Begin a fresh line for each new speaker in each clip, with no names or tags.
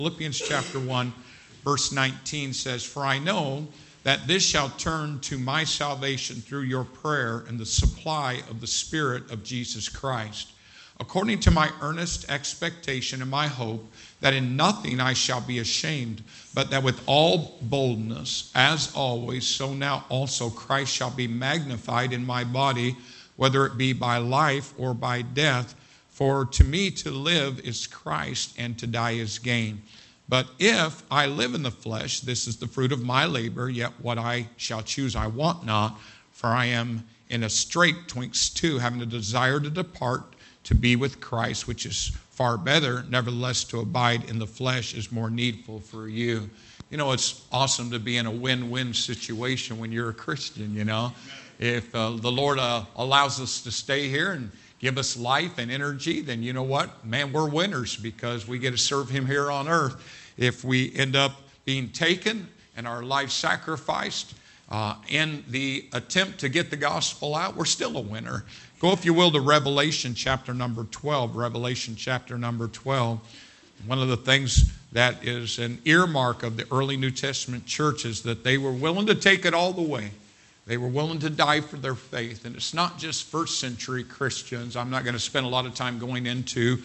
Philippians chapter 1, verse 19 says, "For I know that this shall turn to my salvation through your prayer and the supply of the Spirit of Jesus Christ, according to my earnest expectation and my hope, that in nothing I shall be ashamed, but that with all boldness, as always, so now also Christ shall be magnified in my body, whether it be by life or by death. For to me to live is Christ, and to die is gain. But if I live in the flesh, this is the fruit of my labor, yet what I shall choose I want not, for I am in a strait twixt two, having a desire to depart to be with Christ, which is far better. Nevertheless, to abide in the flesh is more needful for you." You know, it's awesome to be in a win-win situation when you're a Christian, you know. If the Lord allows us to stay here and give us life and energy, then you know what? Man, we're winners because we get to serve Him here on earth. If we end up being taken and our life sacrificed in the attempt to get the gospel out, we're still a winner. Go, if you will, to Revelation chapter number 12. Revelation chapter number 12. One of the things that is an earmark of the early New Testament church is that they were willing to take it all the way. They were willing to die for their faith. And it's not just first century Christians. I'm not going to spend a lot of time going into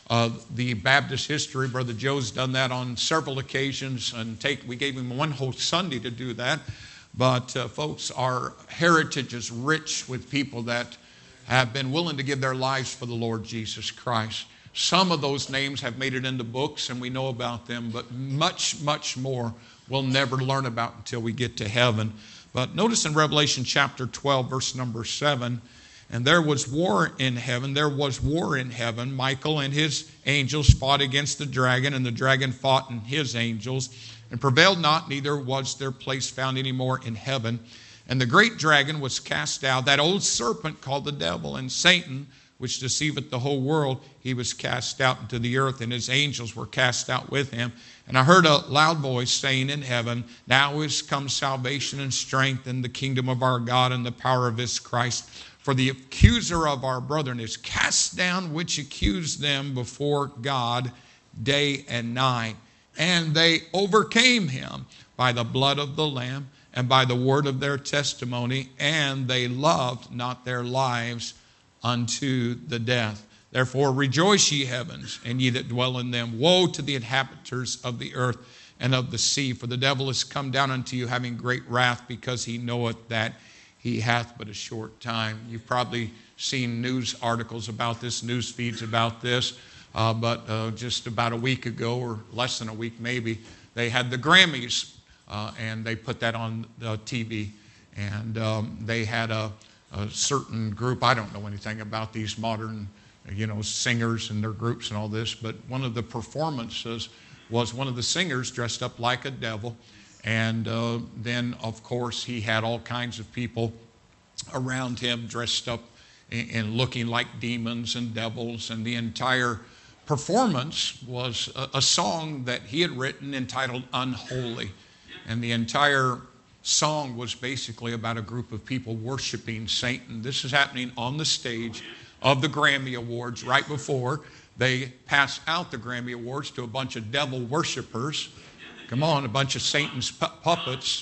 the Baptist history. Brother Joe's done that on several occasions, and we gave him one whole Sunday to do that. But folks, our heritage is rich with people that have been willing to give their lives for the Lord Jesus Christ. Some of those names have made it into books, and we know about them, but much, much more we'll never learn about until we get to heaven. But notice in Revelation chapter 12, verse number 7, "And there was war in heaven. There was war in heaven. Michael and his angels fought against the dragon, and the dragon fought and his angels, and prevailed not, neither was their place found any more in heaven. And the great dragon was cast out, that old serpent called the devil and Satan, which deceiveth the whole world. He was cast out into the earth, and his angels were cast out with him. And I heard a loud voice saying in heaven, Now is come salvation and strength and the kingdom of our God and the power of his Christ. For the accuser of our brethren is cast down, which accused them before God day and night. And they overcame him by the blood of the Lamb and by the word of their testimony, and they loved not their lives unto the death. Therefore rejoice, ye heavens, and ye that dwell in them. Woe to the inhabitants of the earth and of the sea, for the devil is come down unto you, having great wrath, because he knoweth that he hath but a short time." You've probably seen news articles about this, news feeds about this, but just about a week ago, or less than a week maybe, they had the Grammys, and they put that on the TV, and they had a certain group. I don't know anything about these modern, singers and their groups and all this, but one of the performances was one of the singers dressed up like a devil, and then, of course, he had all kinds of people around him dressed up and looking like demons and devils, and the entire performance was a song that he had written entitled Unholy, and the entire song was basically about a group of people worshiping Satan. This is happening on the stage of the Grammy Awards right before they pass out the Grammy Awards to a bunch of devil worshipers. Come on, a bunch of Satan's puppets,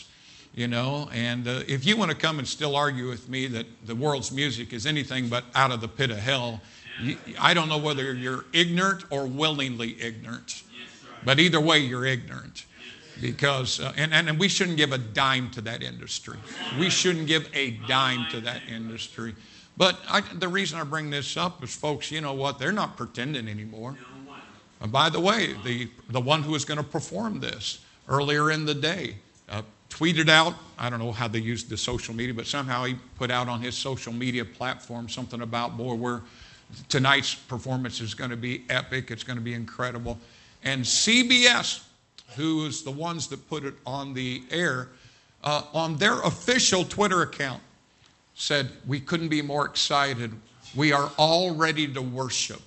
and if you want to come and still argue with me that the world's music is anything but out of the pit of hell, I don't know whether you're ignorant or willingly ignorant, but either way, you're ignorant. Because, and we shouldn't give a dime to that industry. We shouldn't give a dime to that industry. But the reason I bring this up is, folks, you know what? They're not pretending anymore. And by the way, the one who was going to perform this earlier in the day tweeted out, I don't know how they used the social media, but somehow he put out on his social media platform something about, boy, tonight's performance is going to be epic. It's going to be incredible. And CBS, who is the ones that put it on the air, on their official Twitter account, said, "We couldn't be more excited. We are all ready to worship.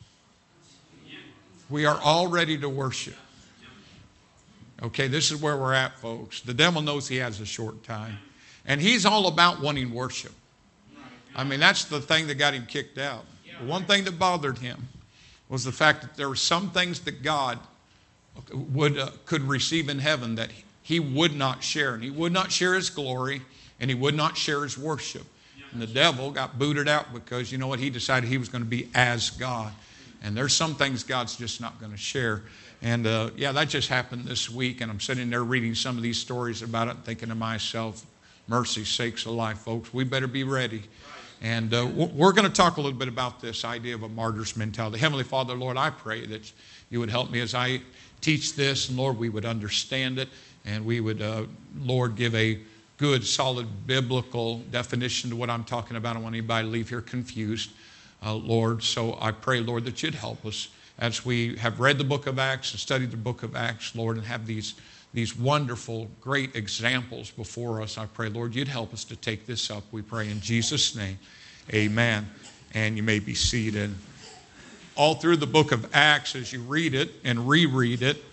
We are all ready to worship." Okay, this is where we're at, folks. The devil knows he has a short time, and he's all about wanting worship. I mean, that's the thing that got him kicked out. The one thing that bothered him was the fact that there were some things that God could receive in heaven, that he would not share. And he would not share his glory, and he would not share his worship. And the devil got booted out because, you know what, he decided he was going to be as God. And there's some things God's just not going to share. And that just happened this week. And I'm sitting there reading some of these stories about it, thinking to myself, mercy sakes alive, folks, we better be ready. And we're going to talk a little bit about this idea of a martyr's mentality. Heavenly Father, Lord, I pray that you would help me as I teach this. And Lord, we would understand it. And we would, Lord, give a good, solid biblical definition to what I'm talking about. I don't want anybody to leave here confused, Lord. So I pray, Lord, that you'd help us as we have read the book of Acts and studied the book of Acts, Lord, and have these wonderful, great examples before us. I pray, Lord, you'd help us to take this up. We pray in Jesus' name. Amen. And you may be seated. All through the book of Acts, as you read it and reread it,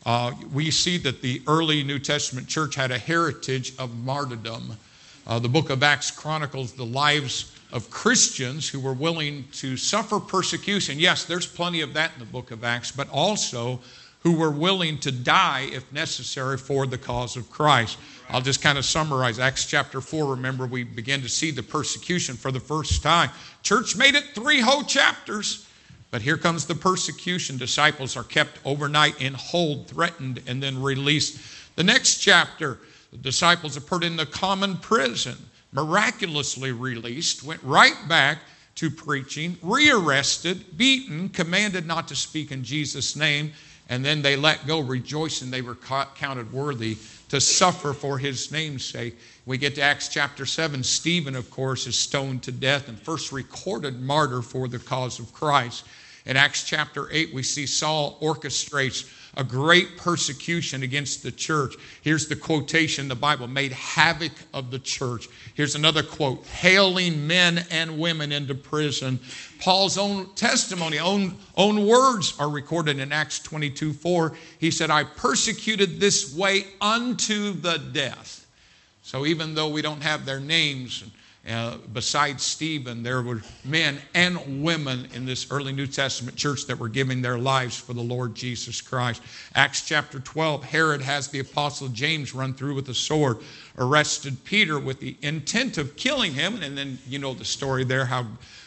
we see that the early New Testament church had a heritage of martyrdom. The book of Acts chronicles the lives of Christians who were willing to suffer persecution. Yes, there's plenty of that in the book of Acts, but also who were willing to die if necessary for the cause of Christ. I'll just kind of summarize Acts chapter 4. Remember, we began to see the persecution for the first time. Church made it 3 whole chapters. But here comes the persecution. Disciples are kept overnight in hold, threatened, and then released. The next chapter, the disciples are put in the common prison, miraculously released, went right back to preaching, rearrested, beaten, commanded not to speak in Jesus' name, and then they let go, rejoicing they were counted worthy to suffer for his name's sake. We get to Acts chapter 7. Stephen, of course, is stoned to death and first recorded martyr for the cause of Christ. In Acts chapter 8, we see Saul orchestrates a great persecution against the church. Here's the quotation in the Bible, made havoc of the church. Here's another quote, hailing men and women into prison. Paul's own testimony, own words are recorded in Acts 22:4. He said, I persecuted this way unto the death. So even though we don't have their names, besides Stephen, there were men and women in this early New Testament church that were giving their lives for the Lord Jesus Christ. Acts chapter 12, Herod has the apostle James run through with a sword, arrested Peter with the intent of killing him. And then you know the story there, how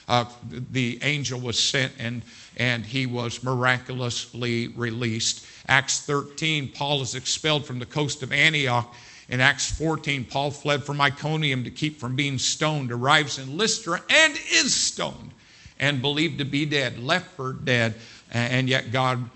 the angel was sent and he was miraculously released. Acts 13, Paul is expelled from the coast of Antioch. In Acts 14, Paul fled from Iconium to keep from being stoned, arrives in Lystra and is stoned and believed to be dead, left for dead, and yet God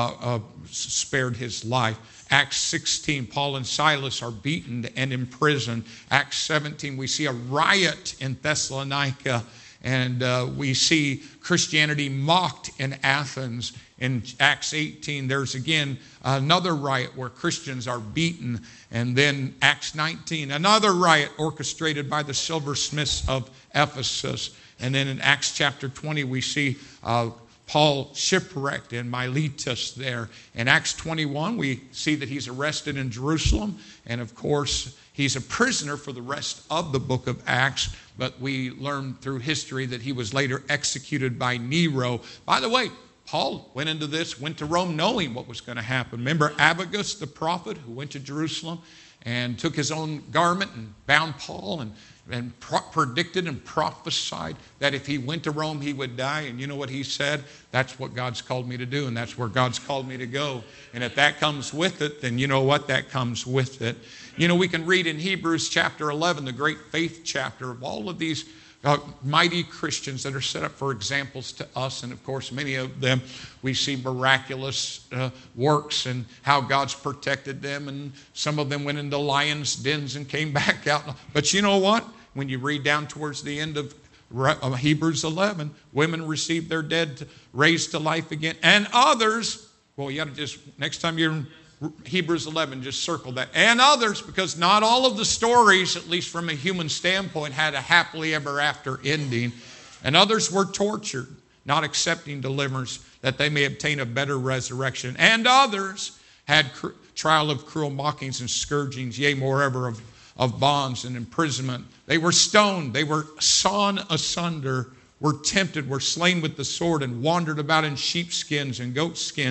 spared his life. Acts 16, Paul and Silas are beaten and imprisoned. Acts 17, we see a riot in Thessalonica, and we see Christianity mocked in Athens. In Acts 18, there's again another riot where Christians are beaten. And then Acts 19, another riot orchestrated by the silversmiths of Ephesus. And then in Acts chapter 20, we see Paul shipwrecked in Miletus there. In Acts 21, we see that he's arrested in Jerusalem. And of course, he's a prisoner for the rest of the book of Acts. But we learn through history that he was later executed by Nero. By the way, Paul went to Rome knowing what was going to happen. Remember Abagus, the prophet, who went to Jerusalem and took his own garment and bound Paul and predicted and prophesied that if he went to Rome, he would die. And you know what he said? That's what God's called me to do, and that's where God's called me to go. And if that comes with it, then you know what? That comes with it. You know, we can read in Hebrews chapter 11, the great faith chapter, of all of these mighty Christians that are set up for examples to us. And of course, many of them, we see miraculous works and how God's protected them. And some of them went into lions' dens and came back out. But you know what? When you read down towards the end of Hebrews 11, women received their dead raised to life again. And others, well, you got to just, next time you're in Hebrews 11, just circle that. And others, because not all of the stories, at least from a human standpoint, had a happily ever after ending. And others were tortured, not accepting deliverance, that they may obtain a better resurrection. And others had trial of cruel mockings and scourgings, yea, moreover, of bonds and imprisonment. They were stoned, they were sawn asunder, were tempted, were slain with the sword, and wandered about in sheepskins and goatskins,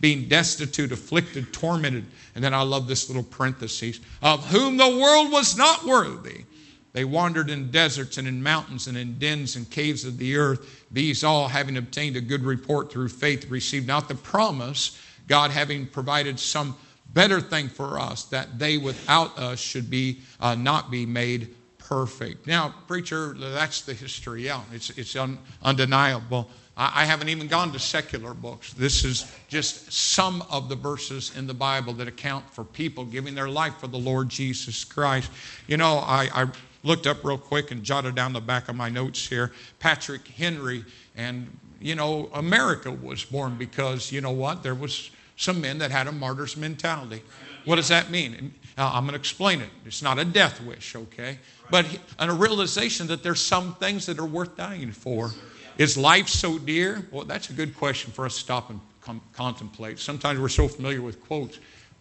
being destitute, afflicted, tormented. And then I love this little parenthesis, of whom the world was not worthy. They wandered in deserts and in mountains and in dens and caves of the earth. These all, having obtained a good report through faith, received not the promise, God having provided some better thing for us, that they without us should be not be made perfect. Now, preacher, that's the history. Yeah, it's undeniable. I haven't even gone to secular books. This is just some of the verses in the Bible that account for people giving their life for the Lord Jesus Christ. You know, I looked up real quick and jotted down the back of my notes here. Patrick Henry, and, you know, America was born because, you know what, there was some men that had a martyr's mentality. What does that mean? I'm going to explain it. It's not a death wish, okay? But a realization that there's some things that are worth dying for. Is life so dear? Well, that's a good question for us to stop and contemplate. Sometimes we're so familiar with quotes,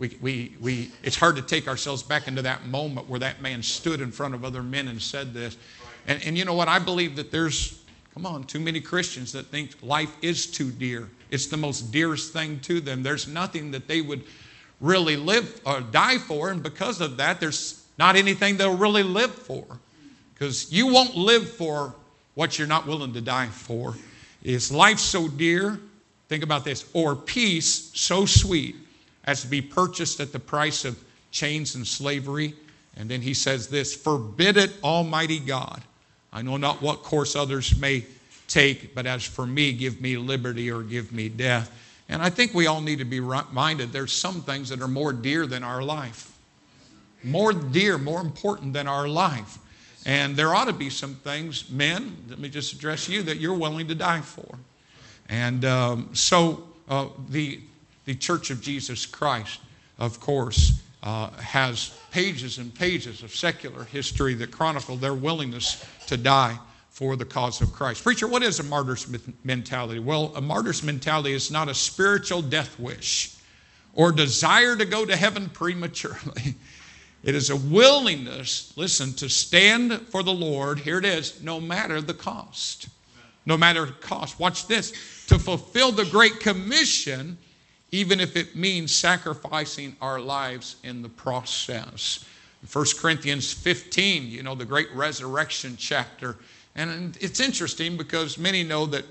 it's hard to take ourselves back into that moment where that man stood in front of other men and said this. And you know what? I believe that there's, too many Christians that think life is too dear. It's the most dearest thing to them. There's nothing that they would really live or die for, and because of that, there's not anything they'll really live for. Because you won't live for what you're not willing to die for. Is life so dear? Think about this. Or peace so sweet as to be purchased at the price of chains and slavery? And then he says this, forbid it, Almighty God. I know not what course others may take, but as for me, give me liberty or give me death. And I think we all need to be reminded there's some things that are more dear than our life. More dear, more important than our life. And there ought to be some things, men, let me just address you, that you're willing to die for. And so the Church of Jesus Christ, of course, has pages and pages of secular history that chronicle their willingness to die for the cause of Christ. Preacher, what is a martyr's mentality? Well, a martyr's mentality is not a spiritual death wish or desire to go to heaven prematurely. It is a willingness, listen, to stand for the Lord, here it is, no matter the cost. No matter the cost. Watch this. To fulfill the Great Commission, even if it means sacrificing our lives in the process. 1 Corinthians 15, you know, the great resurrection chapter. And it's interesting because many of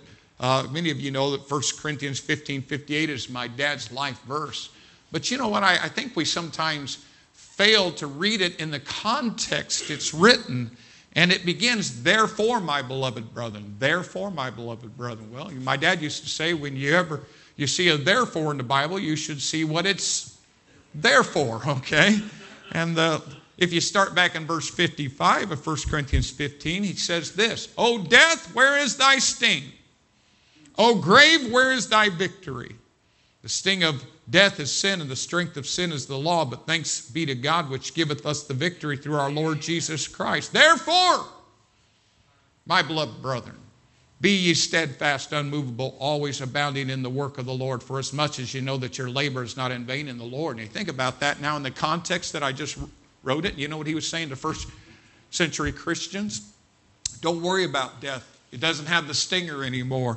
you know that 1 Corinthians 15:58 is my dad's life verse. But you know what? I think we sometimes fail to read it in the context it's written, and it begins, therefore, my beloved brethren. Therefore, my beloved brethren. Well, my dad used to say, when you see a therefore in the Bible, you should see what it's there for, okay? And if you start back in verse 55 of 1 Corinthians 15, he says this, O death, where is thy sting? O grave, where is thy victory? The sting of death is sin, and the strength of sin is the law. But thanks be to God, which giveth us the victory through our Lord Jesus Christ. Therefore, my beloved brethren, be ye steadfast, unmovable, always abounding in the work of the Lord, for as much as you know that your labor is not in vain in the Lord. And you think about that now in the context that I just wrote it. You know what he was saying to first century Christians? Don't worry about death. It doesn't have the stinger anymore.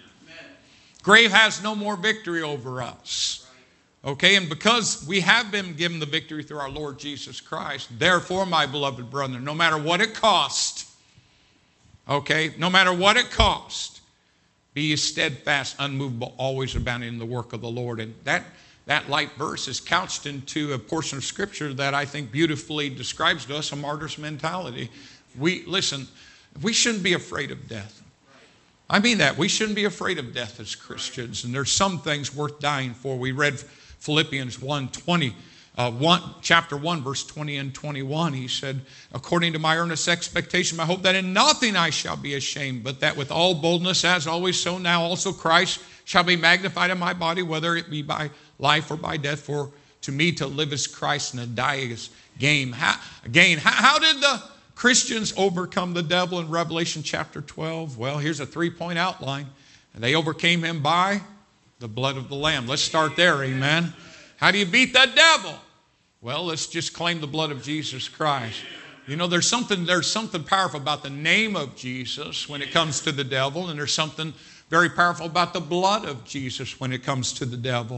Grave has no more victory over us. Okay, and because we have been given the victory through our Lord Jesus Christ, therefore, my beloved brethren, no matter what it cost, okay, no matter what it cost, be ye steadfast, unmovable, always abounding in the work of the Lord. And that light verse is couched into a portion of Scripture that I think beautifully describes to us a martyr's mentality. We shouldn't be afraid of death. I mean that. We shouldn't be afraid of death as Christians. And there's some things worth dying for. We read Philippians 1:20, chapter 1, verse 20 and 21. He said, according to my earnest expectation, I hope that in nothing I shall be ashamed, but that with all boldness, as always, so now also Christ shall be magnified in my body, whether it be by life or by death. For to me to live is Christ and to die is gain. How did the Christians overcome the devil in Revelation chapter 12? Well, here's a 3-point outline. And they overcame him by the blood of the Lamb. Let's start there, amen. How do you beat the devil? Well, let's just claim the blood of Jesus Christ. You know, there's something powerful about the name of Jesus when it comes to the devil, and there's something very powerful about the blood of Jesus when it comes to the devil.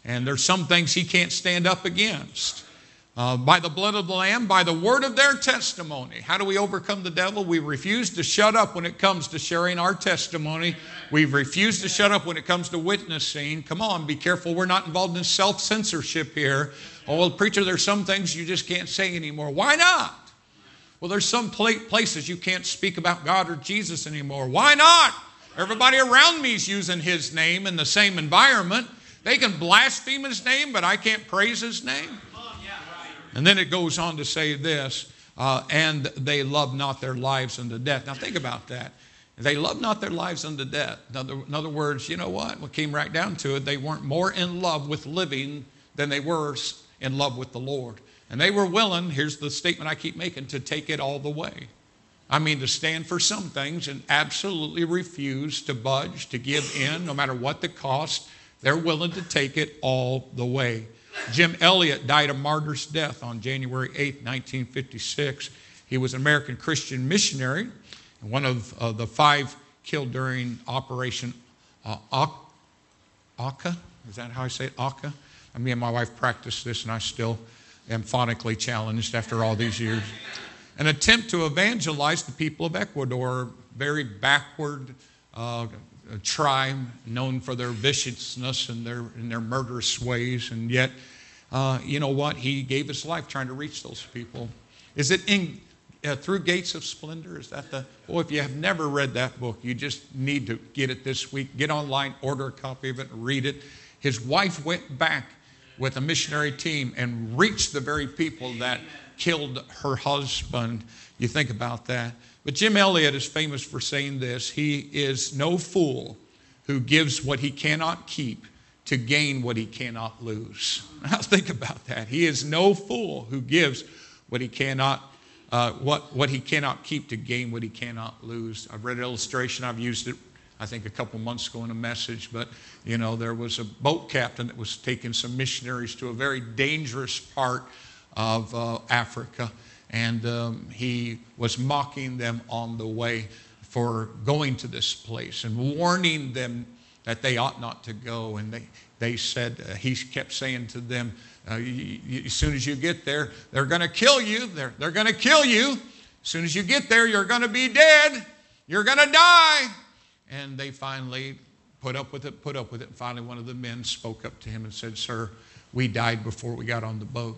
And there's some things he can't stand up against. By the blood of the Lamb, by the word of their testimony. How do we overcome the devil? We refuse to shut up when it comes to sharing our testimony. We refuse to shut up when it comes to witnessing. Come on, be careful. We're not involved in self-censorship here. Oh, well, preacher, there's some things you just can't say anymore. Why not? Well, there's some places you can't speak about God or Jesus anymore. Why not? Everybody around me is using his name in the same environment. They can blaspheme his name, but I can't praise his name. And then it goes on to say this, and they love not their lives unto death. Now think about that. They love not their lives unto death. In other words, you know what? What came right down to it, they weren't more in love with living than they were in love with the Lord. And they were willing, here's the statement I keep making, to take it all the way. I mean, to stand for some things and absolutely refuse to budge, to give in, no matter what the cost. They're willing to take it all the way. Jim Elliot died a martyr's death on January 8, 1956. He was an American Christian missionary, and one of the 5 killed during Operation Aka. Is that how I say it? Aka? Me and my wife practiced this, and I still am phonically challenged after all these years. An attempt to evangelize the people of Ecuador, very backward a tribe known for their viciousness and their murderous ways, and yet, you know what? He gave his life trying to reach those people. Is it in Through Gates of Splendor? Is that the? Boy, if you have never read that book, you just need to get it this week. Get online, order a copy of it, and read it. His wife went back with a missionary team and reached the very people that killed her husband. You think about that. But Jim Elliot is famous for saying this: he is no fool who gives what he cannot keep to gain what he cannot lose. Now think about that. He is no fool who gives what he cannot what he cannot keep to gain what he cannot lose. I've read an illustration. I've used it, I think, a couple months ago in a message. But, you know, there was a boat captain that was taking some missionaries to a very dangerous part of Africa. And he was mocking them on the way for going to this place and warning them that they ought not to go. And they said, he kept saying to them, as soon as you get there, they're going to kill you. They're going to kill you. As soon as you get there, you're going to be dead. You're going to die. And they finally put up with it. And finally one of the men spoke up to him and said, "Sir, we died before we got on the boat.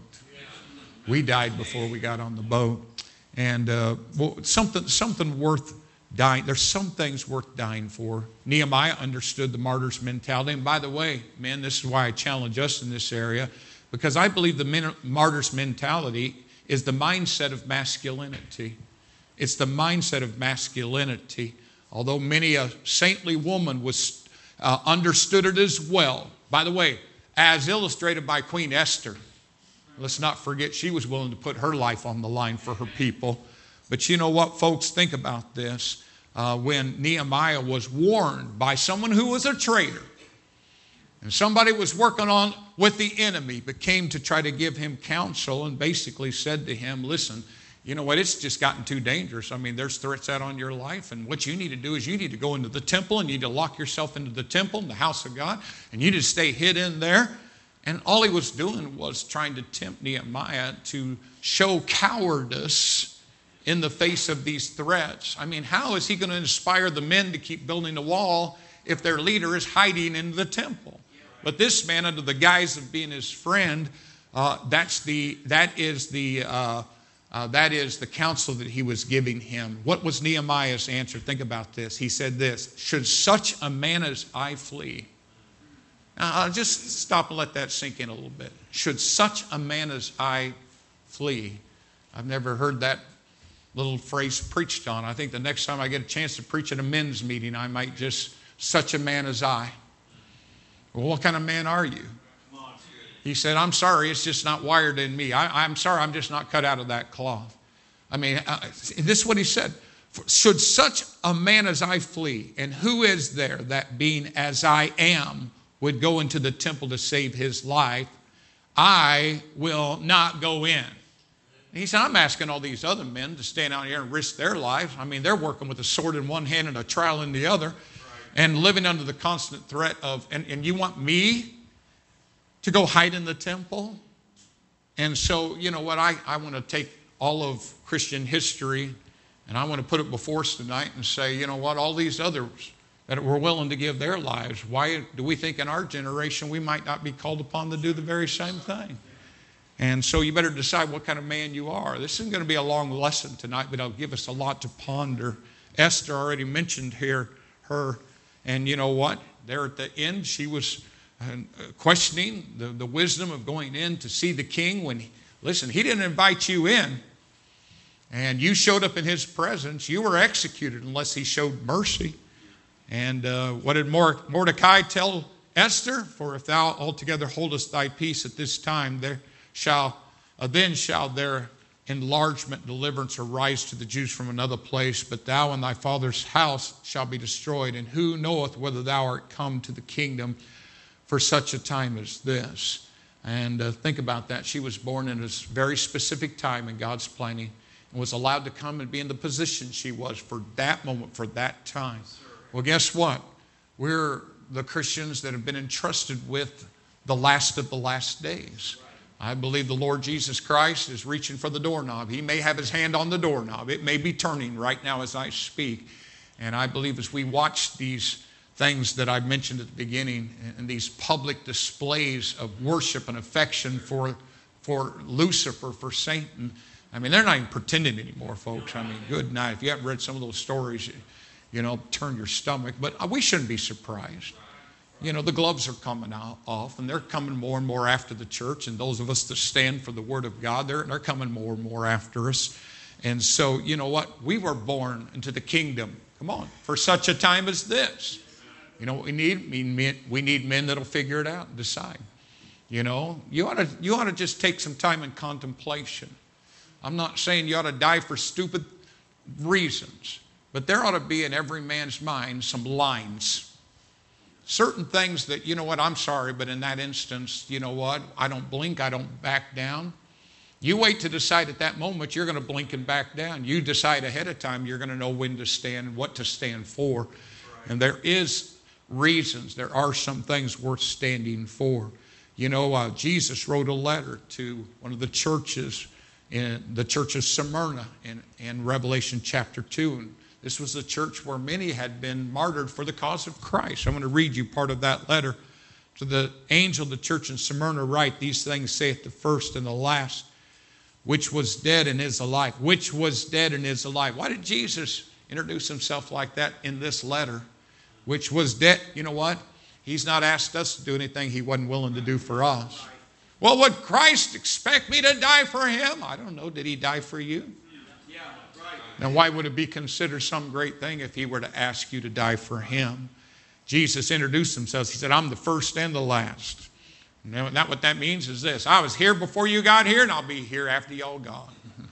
We died before we got on the boat." And something worth dying. There's some things worth dying for. Nehemiah understood the martyr's mentality. And by the way, men, this is why I challenge us in this area, because I believe the martyr's mentality is the mindset of masculinity. It's the mindset of masculinity. Although many a saintly woman was understood it as well. By the way, as illustrated by Queen Esther. Let's not forget she was willing to put her life on the line for her people. But you know what, folks? Think about this. When Nehemiah was warned by someone who was a traitor, and somebody was working on with the enemy, but came to try to give him counsel and basically said to him, "Listen, you know what, it's just gotten too dangerous. I mean, there's threats out on your life, and what you need to do is you need to go into the temple, and you need to lock yourself into the temple, in the house of God, and you need to stay hid in there." And all he was doing was trying to tempt Nehemiah to show cowardice in the face of these threats. I mean, how is he going to inspire the men to keep building the wall if their leader is hiding in the temple? But this man, under the guise of being his friend, that is the counsel that he was giving him. What was Nehemiah's answer? Think about this. He said this: "Should such a man as I flee?" Now, I'll just stop and let that sink in a little bit. Should such a man as I flee? I've never heard that little phrase preached on. I think the next time I get a chance to preach at a men's meeting, I might just, "Such a man as I." Well, what kind of man are you? He said, "I'm sorry, it's just not wired in me. I'm sorry, I'm just not cut out of that cloth." I mean, this is what he said. "Should such a man as I flee, and who is there that being as I am would go into the temple to save his life, I will not go in." And he said, "I'm asking all these other men to stand out here and risk their lives. I mean, they're working with a sword in one hand and a trowel in the other, and living under the constant threat of, and you want me to go hide in the temple. And so, you know what, I want to take all of Christian history and I want to put it before us tonight and say, you know what, all these others that were willing to give their lives, why do we think in our generation we might not be called upon to do the very same thing? And so you better decide what kind of man you are. This isn't going to be a long lesson tonight, but it'll give us a lot to ponder. Esther already mentioned here her, and you know what? There at the end, she was questioning the wisdom of going in to see the king when, listen, he didn't invite you in, and you showed up in his presence. You were executed unless he showed mercy. And what did Mordecai tell Esther? For if thou altogether holdest thy peace at this time, then shall their enlargement, deliverance arise to the Jews from another place, but thou and thy father's house shall be destroyed. And who knoweth whether thou art come to the kingdom for such a time as this? And think about that. She was born in a very specific time in God's planning and was allowed to come and be in the position she was for that moment, for that time. Well, guess what? We're the Christians that have been entrusted with the last of the last days. I believe the Lord Jesus Christ is reaching for the doorknob. He may have his hand on the doorknob. It may be turning right now as I speak. And I believe as we watch these things that I mentioned at the beginning and these public displays of worship and affection for Lucifer, for Satan, I mean, they're not even pretending anymore, folks. I mean, good night. If you haven't read some of those stories, you know, turn your stomach. But we shouldn't be surprised. You know, the gloves are coming off, and they're coming more and more after the church. And those of us that stand for the Word of God, they're coming more and more after us. And so, you know what? We were born into the kingdom. Come on, for such a time as this. You know what we need? We need men that'll figure it out and decide. You know, you ought to just take some time in contemplation. I'm not saying you ought to die for stupid reasons. But there ought to be in every man's mind some lines. Certain things that, you know what, I'm sorry, but in that instance, you know what, I don't blink, I don't back down. You wait to decide at that moment, you're going to blink and back down. You decide ahead of time, you're going to know when to stand and what to stand for. And there is reasons, there are some things worth standing for. You know, Jesus wrote a letter to one of the churches, in the church of Smyrna in Revelation chapter 2. And this was the church where many had been martyred for the cause of Christ. I'm going to read you part of that letter. To the angel of the church in Smyrna write, these things saith the first and the last, which was dead and is alive. Which was dead and is alive. Why did Jesus introduce himself like that in this letter? Which was dead. You know what? He's not asked us to do anything he wasn't willing to do for us. Well, would Christ expect me to die for him? I don't know. Did he die for you? Yeah, right. Now, why would it be considered some great thing if he were to ask you to die for him? Jesus introduced himself. He said, I'm the first and the last. And that what that means is this. I was here before you got here, and I'll be here after y'all gone.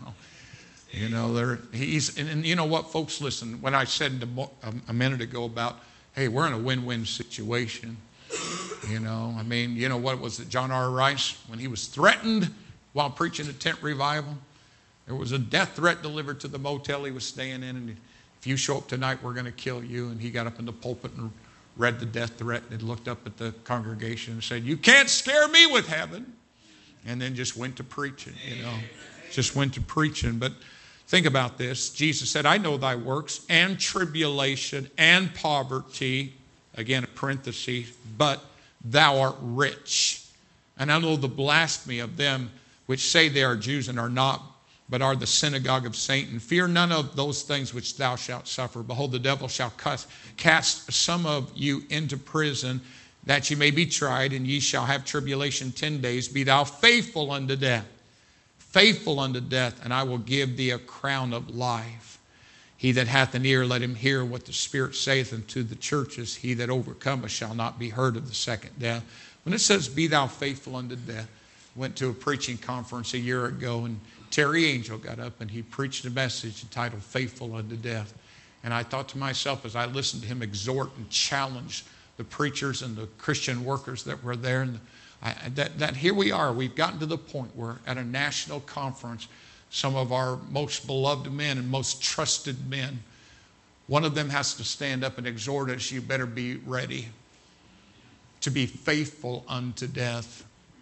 You know, and you know what, folks, listen. When I said a minute ago about, hey, we're in a win-win situation. You know, I mean, you know what was it, John R. Rice, when he was threatened while preaching a tent revival? There was a death threat delivered to the motel he was staying in, and if you show up tonight, we're going to kill you. And he got up in the pulpit and read the death threat and looked up at the congregation and said, you can't scare me with heaven. And then just went to preaching, you know, just went to preaching. But think about this. Jesus said, I know thy works and tribulation and poverty, again, a parenthesis, but thou art rich. And I know the blasphemy of them which say they are Jews and are not, but are the synagogue of Satan. Fear none of those things which thou shalt suffer. Behold, the devil shall cast some of you into prison, that ye may be tried, and ye shall have tribulation 10 days. Be thou faithful unto death. Faithful unto death, and I will give thee a crown of life. He that hath an ear, let him hear what the Spirit saith unto the churches. He that overcometh shall not be hurt of the second death. When it says, be thou faithful unto death, went to a preaching conference a year ago, and Terry Angel got up and he preached a message entitled Faithful Unto Death. And I thought to myself as I listened to him exhort and challenge the preachers and the Christian workers that were there, and that here we are. We've gotten to the point where at a national conference, some of our most beloved men and most trusted men, one of them has to stand up and exhort us, you better be ready to be faithful unto death.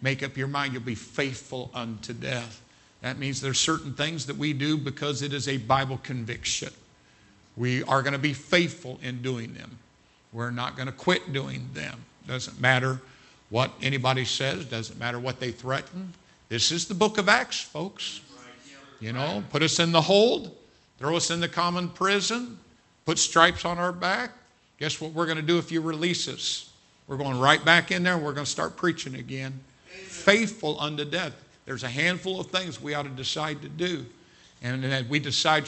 make up your mind you'll be faithful unto death. That means there's certain things that we do because it is a Bible conviction. We are going to be faithful in doing them. We're not going to quit doing them. Doesn't matter what anybody says. Doesn't matter what they threaten. This is the book of Acts, folks. You know, put us in the hold. Throw us in the common prison. Put stripes on our back. Guess what we're going to do if you release us? We're going right back in there and we're going to start preaching again. Faithful unto death. There's a handful of things we ought to decide to do. And that we decide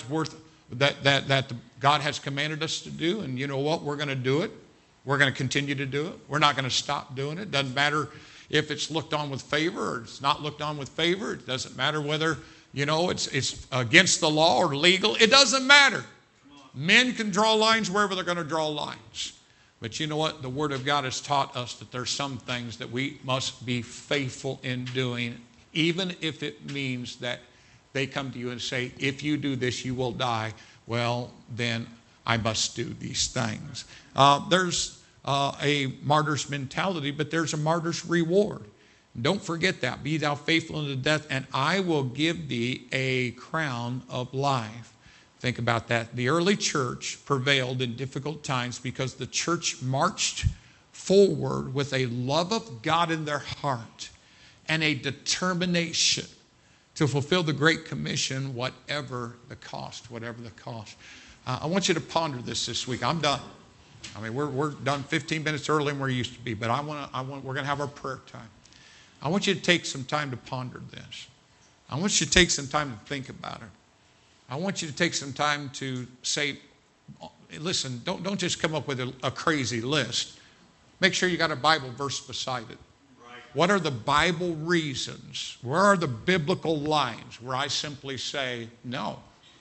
that God has commanded us to do. And you know what? We're going to do it. We're going to continue to do it. We're not going to stop doing it. Doesn't matter if it's looked on with favor or it's not looked on with favor. It doesn't matter whether, you know, it's against the law or legal. It doesn't matter. Men can draw lines wherever they're going to draw lines. But you know what? The Word of God has taught us that there's some things that we must be faithful in doing, even if it means that they come to you and say, if you do this, you will die. Well, then I must do these things. There's a martyr's mentality, but there's a martyr's reward. Don't forget that. Be thou faithful unto death, and I will give thee a crown of life. Think about that. The early church prevailed in difficult times because the church marched forward with a love of God in their heart and a determination to fulfill the Great Commission, whatever the cost, whatever the cost. I want you to ponder this week. I'm done. I mean, we're done 15 minutes earlier than we used to be, but we're going to have our prayer time. I want you to take some time to ponder this. I want you to take some time to think about it. I want you to take some time to say, listen, don't just come up with a crazy list. Make sure you got a Bible verse beside it. Right. What are the Bible reasons? Where are the biblical lines where I simply say, no?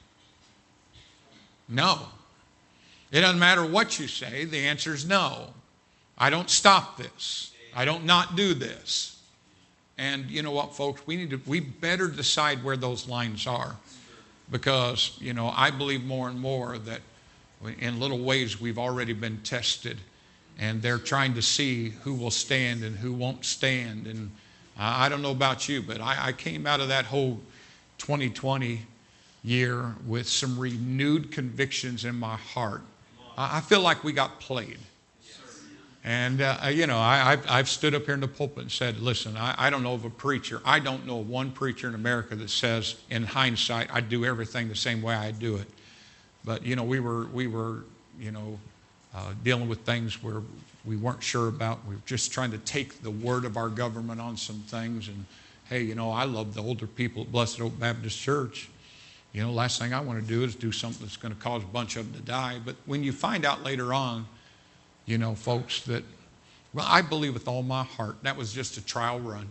No. It doesn't matter what you say. The answer is no. I don't stop this. I don't not do this. And you know what, folks? We better decide where those lines are. Because, you know, I believe more and more that in little ways we've already been tested. And they're trying to see who will stand and who won't stand. And I don't know about you, but I came out of that whole 2020 year with some renewed convictions in my heart. I feel like we got played. And, you know, I've stood up here in the pulpit and said, listen, I don't know of a preacher. I don't know of one preacher in America that says, in hindsight, I do everything the same way I do it. But, you know, we were you know, dealing with things where we weren't sure about. We were just trying to take the word of our government on some things. And, hey, you know, I love the older people at Blessed Hope Baptist Church. You know, last thing I want to do is do something that's going to cause a bunch of them to die. But when you find out later on, you know, folks, that, well, I believe with all my heart, that was just a trial run.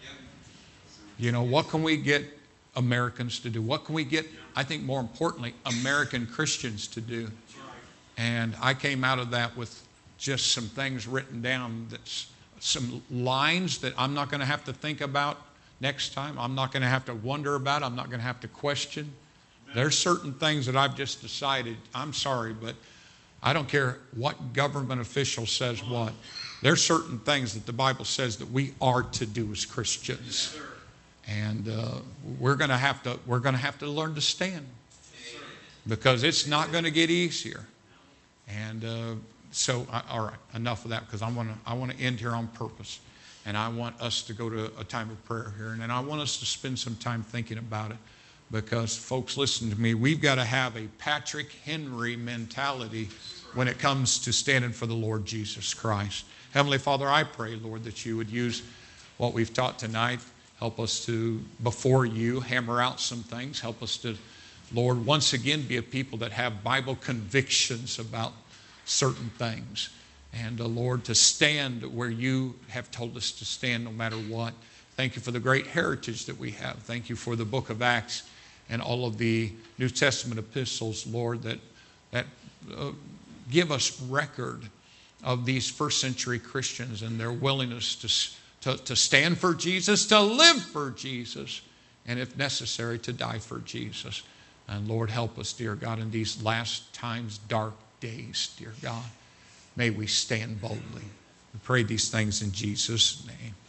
You know, what can we get Americans to do? What can we get, I think more importantly, American Christians to do? And I came out of that with just some things written down, that's some lines that I'm not going to have to think about next time. I'm not going to have to wonder about. I'm not going to have to question. There's certain things that I've just decided, I'm sorry, but I don't care what government official says what. There's certain things that the Bible says that we are to do as Christians, and we're going to have to learn to stand, because it's not going to get easier. And so, all right, enough of that, because I want to end here on purpose, and I want us to go to a time of prayer here, and then I want us to spend some time thinking about it. Because, folks, listen to me. We've got to have a Patrick Henry mentality when it comes to standing for the Lord Jesus Christ. Heavenly Father, I pray, Lord, that you would use what we've taught tonight. Help us to, before you, hammer out some things. Help us to, Lord, once again be a people that have Bible convictions about certain things. And, Lord, to stand where you have told us to stand no matter what. Thank you for the great heritage that we have. Thank you for the book of Acts and all of the New Testament epistles, Lord, that give us record of these first century Christians and their willingness to stand for Jesus, to live for Jesus, and if necessary, to die for Jesus. And Lord, help us, dear God, in these last times, dark days, dear God. May we stand boldly. We pray these things in Jesus' name.